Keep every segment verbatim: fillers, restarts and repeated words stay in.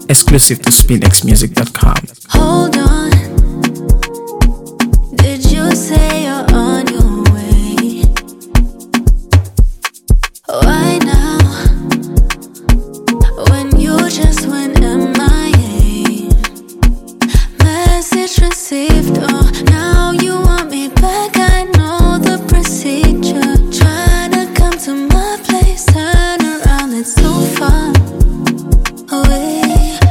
Exclusive to spin x music dot com. Hold on, did you say you're on your way? Why now, when you just went M I A? Message received, oh, now you want me back. I know the procedure. Try to come to my place, turn around, it's too far away.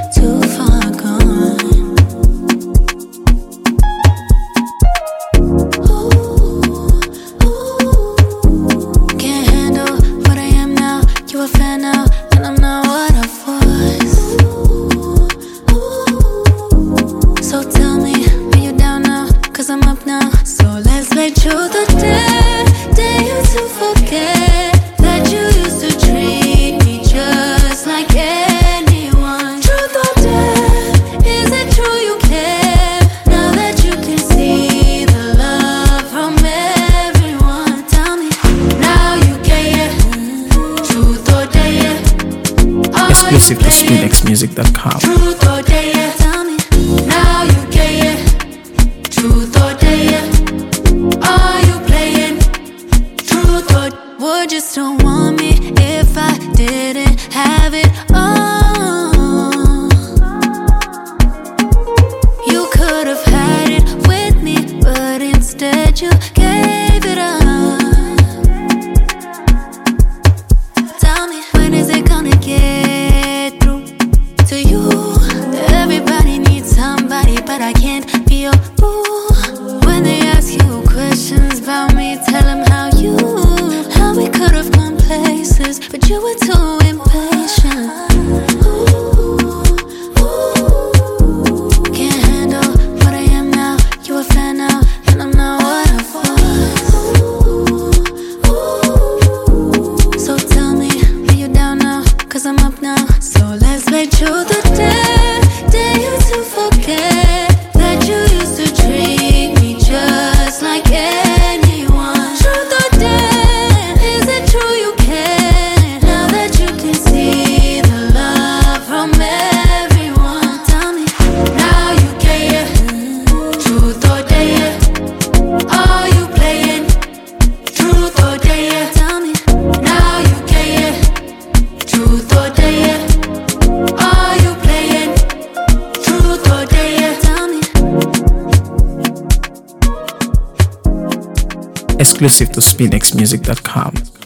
Truth or dare, dare you to forget that you used to treat me just like anyone? Truth or dare, is it true you care? Now that you can see the love from everyone, tell me, now you care. Truth or dare, Exclusive to spin x music dot com. Truth or dare, tell me, now you care. Truth or dare, are you playing? Truth or would you still want me if I didn't have it all? You could have had it with me, but instead you gave it up. Tell me, when is it gonna get through to you? Everybody needs somebody, but I can't be your boo. When they ask you questions about me, tell them how you, how we could have gone places, but you were too impatient. Ooh, ooh, can't handle what I am now. You a fan now, and I'm not what I was. Ooh, so tell me, are you down now? Cause I'm up now. So let's play truth or dare, dare you to forget that you used to treat me just like anyone. Truth or dare, is it true you care? Now that you can see the love from everyone, tell me, now you care. Truth or dare, are you playing? Truth or dare, tell me, now you care. Truth or dare, are you playing? Truth or dare, tell me. Exclusive to spin x music dot com.